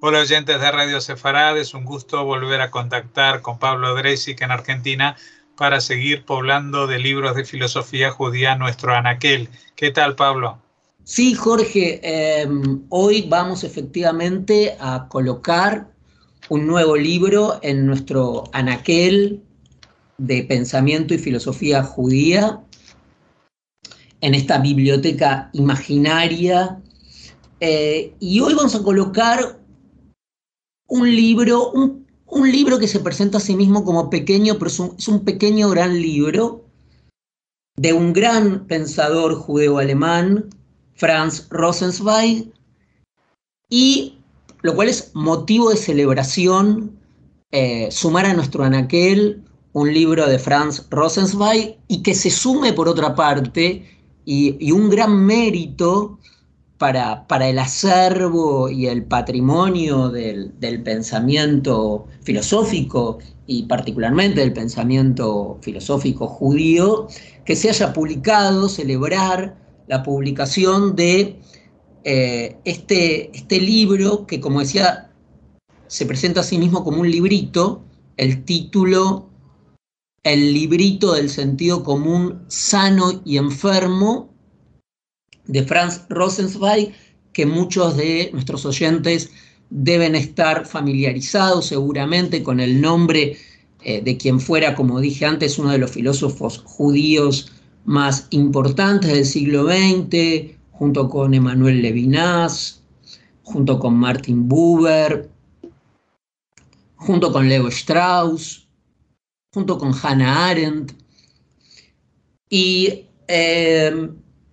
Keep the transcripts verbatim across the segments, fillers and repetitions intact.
Hola oyentes de Radio Sefarad, es un gusto volver a contactar con Pablo Dreisic en Argentina para seguir poblando de libros de filosofía judía nuestro anaquel. ¿Qué tal, Pablo? Sí, Jorge, eh, hoy vamos efectivamente a colocar un nuevo libro en nuestro anaquel de pensamiento y filosofía judía, en esta biblioteca imaginaria. Eh, y hoy vamos a colocar un libro, un, un libro que se presenta a sí mismo como pequeño, pero es un, es un pequeño gran libro de un gran pensador judeo-alemán, Franz Rosenzweig, y lo cual es motivo de celebración eh, sumar a nuestro anaquel un libro de Franz Rosenzweig y que se sume por otra parte, y, y un gran mérito para, para el acervo y el patrimonio del, del pensamiento filosófico y particularmente del pensamiento filosófico judío, que se haya publicado, celebrar la publicación de eh, este, este libro que, como decía, se presenta a sí mismo como un librito, el título, El librito del sentido común sano y enfermo, de Franz Rosenzweig, que muchos de nuestros oyentes deben estar familiarizados seguramente con el nombre eh, de quien fuera, como dije antes, uno de los filósofos judíos más importantes del siglo veinte, junto con Emmanuel Levinas, junto con Martin Buber, junto con Leo Strauss, junto con Hannah Arendt. Y, eh,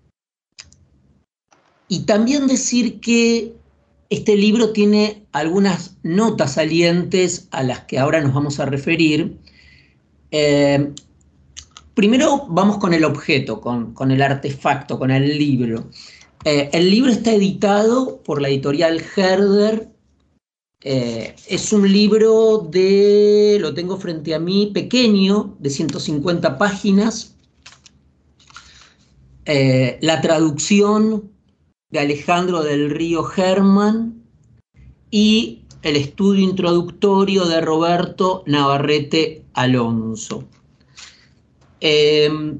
y también decir que este libro tiene algunas notas salientes a las que ahora nos vamos a referir. Eh, primero vamos con el objeto, con, con el artefacto, con el libro. Eh, el libro está editado por la editorial Herder. Eh, es un libro de, lo tengo frente a mí, pequeño, de ciento cincuenta páginas. Eh, la traducción de Alejandro del Río Herman y el estudio introductorio de Roberto Navarrete Alonso. Eh,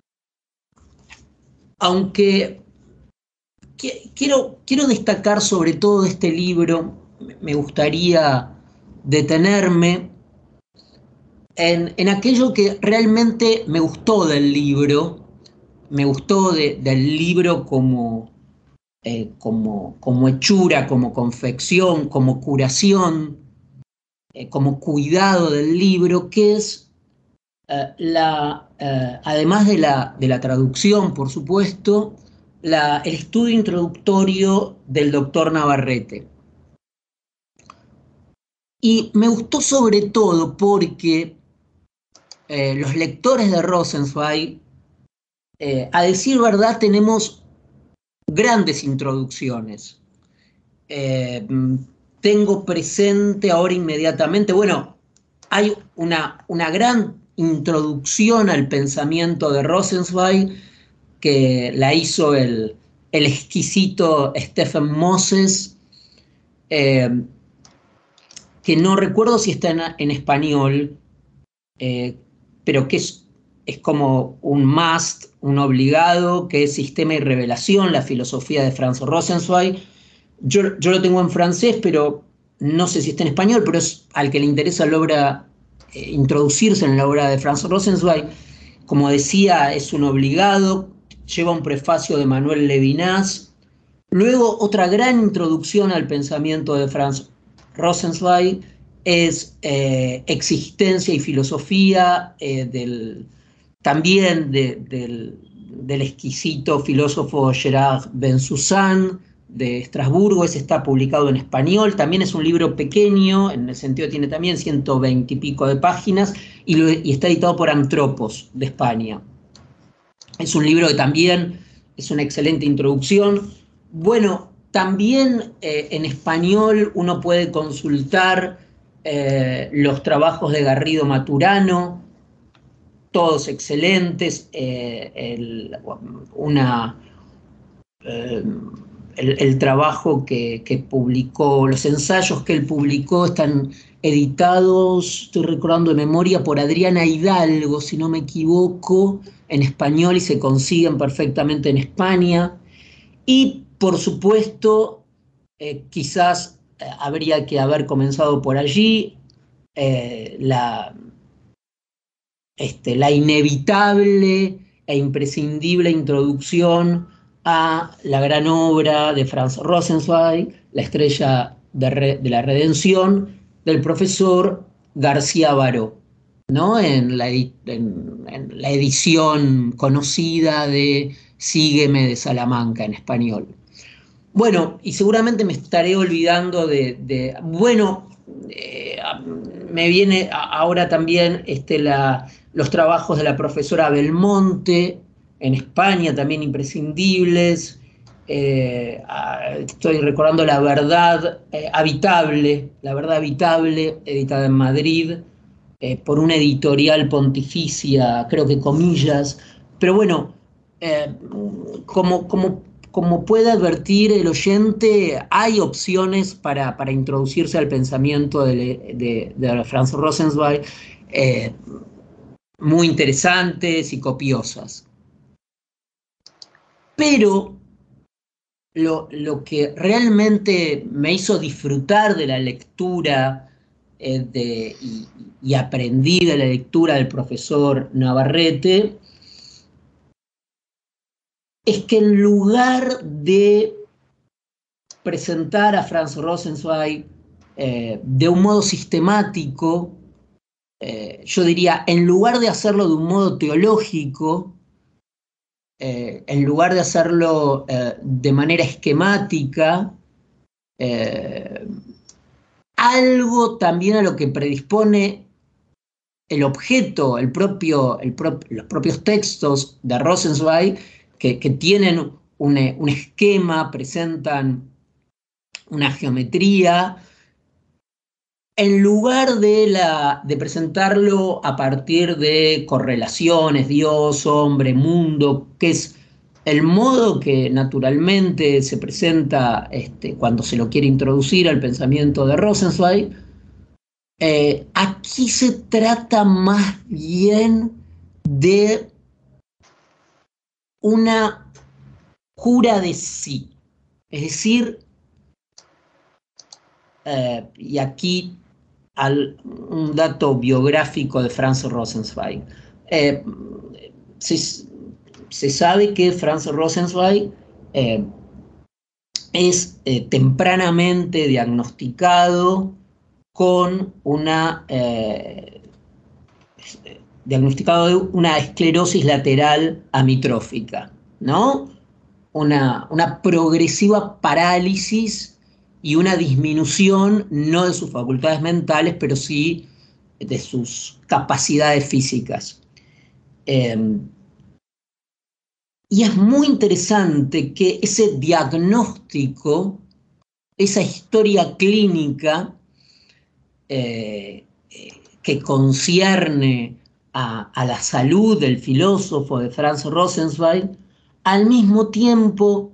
aunque qu quiero, quiero destacar sobre todo este libro, me gustaría detenerme en, en aquello que realmente me gustó del libro, me gustó de, del libro como, eh, como, como hechura, como confección, como curación, eh, como cuidado del libro, que es eh, la, eh, además de la, de la traducción, por supuesto, la, el estudio introductorio del doctor Navarrete. Y me gustó sobre todo porque eh, los lectores de Rosenzweig, eh, a decir verdad, tenemos grandes introducciones. Eh, tengo presente ahora inmediatamente, bueno, hay una, una gran introducción al pensamiento de Rosenzweig que la hizo el, el exquisito Stephen Moses, eh, que no recuerdo si está en, en español, eh, pero que es, es como un must, un obligado, que es Sistema y Revelación, la filosofía de Franz Rosenzweig. Yo, yo lo tengo en francés, pero no sé si está en español, pero es al que le interesa la obra, eh, introducirse en la obra de Franz Rosenzweig. Como decía, es un obligado, lleva un prefacio de Manuel Levinas. Luego, otra gran introducción al pensamiento de Franz Rosenzweig es eh, Existencia y Filosofía, eh, del, también de, del, del exquisito filósofo Gerard Bensusan de Estrasburgo. Ese está publicado en español, también es un libro pequeño, en el sentido tiene también ciento veinte y pico de páginas, y, lo, y está editado por Antropos de España. Es un libro que también es una excelente introducción. Bueno, también eh, en español uno puede consultar eh, los trabajos de Garrido Maturano, todos excelentes. Eh, el, una, eh, el, el trabajo que, que publicó, los ensayos que él publicó están editados, estoy recordando de memoria, por Adriana Hidalgo, si no me equivoco, en español, y se consiguen perfectamente en España. Y, por supuesto, eh, quizás eh, habría que haber comenzado por allí, eh, la, este, la inevitable e imprescindible introducción a la gran obra de Franz Rosenzweig, La estrella de, re, de la redención, del profesor García Baró, ¿no? En la, en, en la edición conocida de Sígueme de Salamanca en español. Bueno, y seguramente me estaré olvidando de, de bueno, eh, me viene ahora también este, la, los trabajos de la profesora Belmonte, en España también imprescindibles. Eh, estoy recordando La verdad eh, habitable, La verdad habitable, editada en Madrid, eh, por una editorial pontificia, creo que Comillas. Pero bueno, eh, como, como, como puede advertir el oyente, hay opciones para, para introducirse al pensamiento de, de, de Franz Rosenzweig, eh, muy interesantes y copiosas. Pero lo, lo que realmente me hizo disfrutar de la lectura eh, de, y, y aprendí de la lectura del profesor Navarrete es que en lugar de presentar a Franz Rosenzweig eh, de un modo sistemático, eh, yo diría, en lugar de hacerlo de un modo teológico, Eh, en lugar de hacerlo eh, de manera esquemática, eh, algo también a lo que predispone el objeto, el propio, el pro, los propios textos de Rosenzweig, que, que tienen un, un esquema, presentan una geometría, en lugar de, la, de presentarlo a partir de correlaciones, Dios, hombre, mundo, que es el modo que naturalmente se presenta este, cuando se lo quiere introducir al pensamiento de Rosenzweig, eh, aquí se trata más bien de una cura de sí. Es decir, eh, y aquí al, un dato biográfico de Franz Rosenzweig. Eh, se, se sabe que Franz Rosenzweig eh, es eh, tempranamente diagnosticado con una eh, diagnosticado de una esclerosis lateral amitrófica, ¿no? Una, una progresiva parálisis y una disminución no de sus facultades mentales, pero sí de sus capacidades físicas. Eh, y es muy interesante que ese diagnóstico, esa historia clínica eh, que concierne a, a la salud del filósofo de Franz Rosenzweig, al mismo tiempo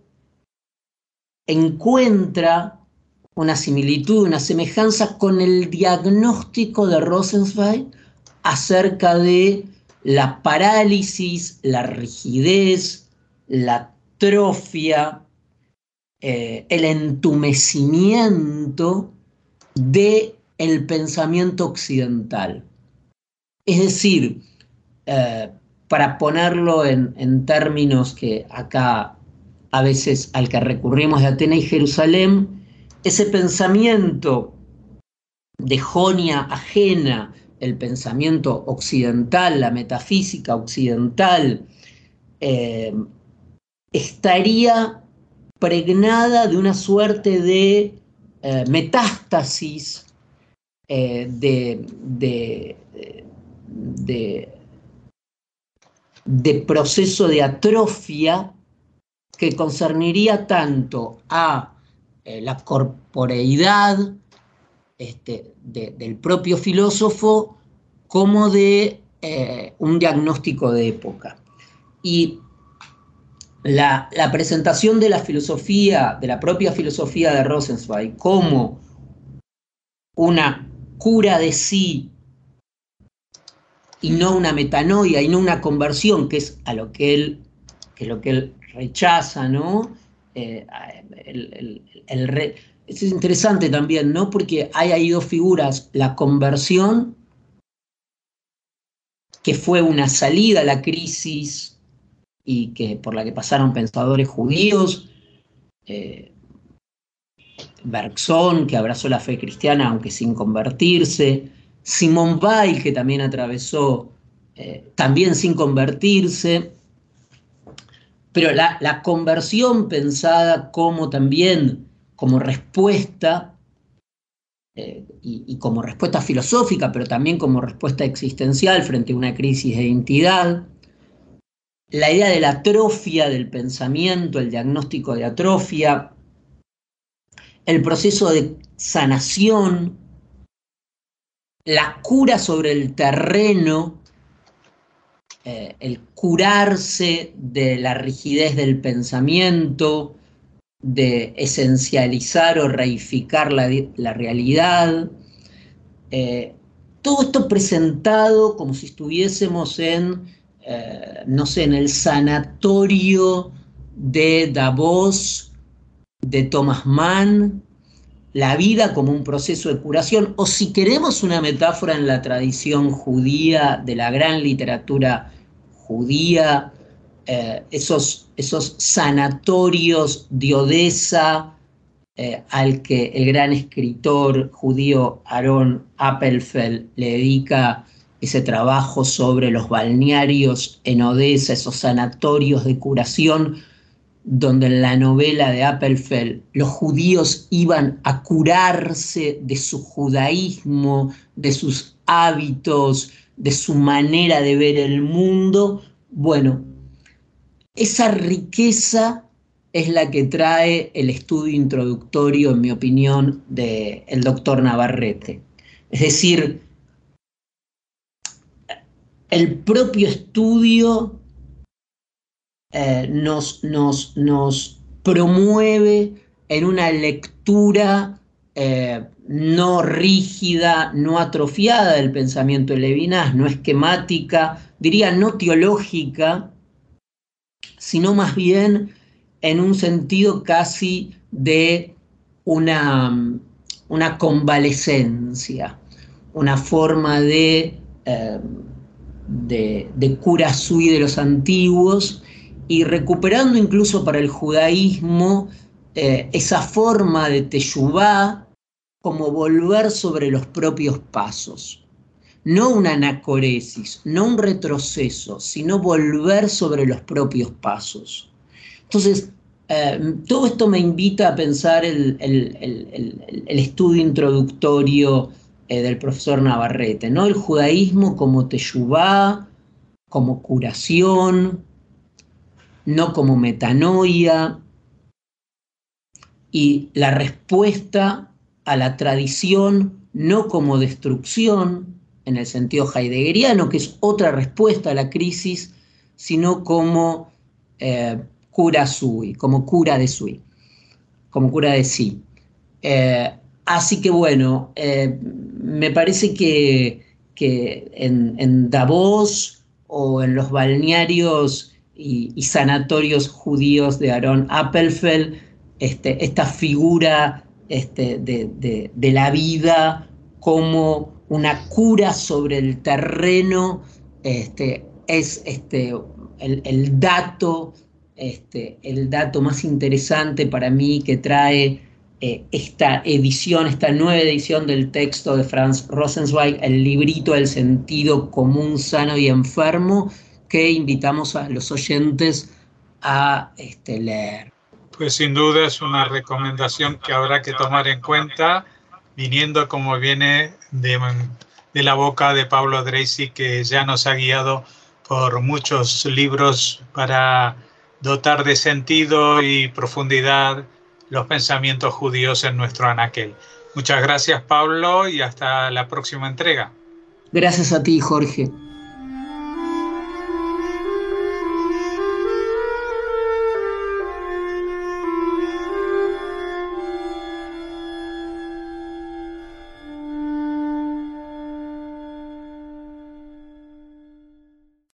encuentra una similitud, una semejanza con el diagnóstico de Rosenzweig acerca de la parálisis, la rigidez, la atrofia, eh, el entumecimiento del pensamiento occidental. Es decir, eh, para ponerlo en, en términos que acá a veces al que recurrimos de Atenas y Jerusalén, ese pensamiento de Jonia ajena, el pensamiento occidental, la metafísica occidental, eh, estaría pregnada de una suerte de eh, metástasis, eh, de, de, de, de proceso de atrofia que concerniría tanto a eh, la corporeidad este, de, del propio filósofo como de eh, un diagnóstico de época. Y la, la presentación de la filosofía, de la propia filosofía de Rosenzweig, como una cura de sí y no una metanoia y no una conversión, que es a lo que él, que es lo que él rechaza, ¿no? Eh, el, el, el re... Es interesante también, ¿no? Porque hay ahí dos figuras, la conversión, que fue una salida a la crisis y que por la que pasaron pensadores judíos, eh, Bergson, que abrazó la fe cristiana aunque sin convertirse, Simone Weil, que también atravesó, eh, también sin convertirse, pero la, la conversión pensada como también como respuesta, eh, y, y como respuesta filosófica, pero también como respuesta existencial frente a una crisis de identidad, la idea de la atrofia del pensamiento, el diagnóstico de atrofia, el proceso de sanación, la cura sobre el terreno, eh, el curarse de la rigidez del pensamiento, de esencializar o reificar la, la realidad. Eh, todo esto presentado como si estuviésemos en, eh, no sé, en el sanatorio de Davos, de Thomas Mann, la vida como un proceso de curación, o si queremos una metáfora en la tradición judía, de la gran literatura judía, eh, esos, esos sanatorios de Odessa, eh, al que el gran escritor judío Aaron Appelfeld le dedica ese trabajo sobre los balnearios en Odessa, esos sanatorios de curación, donde en la novela de Appelfeld los judíos iban a curarse de su judaísmo, de sus hábitos, de su manera de ver el mundo. Bueno, esa riqueza es la que trae el estudio introductorio, en mi opinión, del doctor Navarrete. Es decir, el propio estudio eh, nos, nos, nos promueve en una lectura eh, no rígida, no atrofiada del pensamiento de Levinas, no esquemática, diría no teológica, sino más bien en un sentido casi de una, una convalescencia, una forma de, eh, de, de cura sui de los antiguos, y recuperando incluso para el judaísmo eh, esa forma de teshuvá como volver sobre los propios pasos. No una anacoresis, no un retroceso, sino volver sobre los propios pasos. Entonces, eh, todo esto me invita a pensar el, el, el, el estudio introductorio eh, del profesor Navarrete, ¿no? El judaísmo como teshuvá, como curación, no como metanoia, y la respuesta a la tradición no como destrucción, en el sentido heideggeriano, que es otra respuesta a la crisis, sino como eh, cura sui, como cura de sui, como cura de sí. Eh, así que bueno, eh, me parece que, que en, en Davos o en los balnearios y, y sanatorios judíos de Aaron Appelfeld, este, esta figura este, de, de, de la vida como una cura sobre el terreno, este, es este, el, el, dato, este, el dato más interesante para mí que trae eh, esta edición, esta nueva edición del texto de Franz Rosenzweig, el librito del sentido común, sano y enfermo, que invitamos a los oyentes a este, leer. Pues sin duda es una recomendación que habrá que tomar en cuenta, viniendo como viene de, de la boca de Pablo Dreisi, que ya nos ha guiado por muchos libros para dotar de sentido y profundidad los pensamientos judíos en nuestro anaquel. Muchas gracias, Pablo, y hasta la próxima entrega. Gracias a ti, Jorge.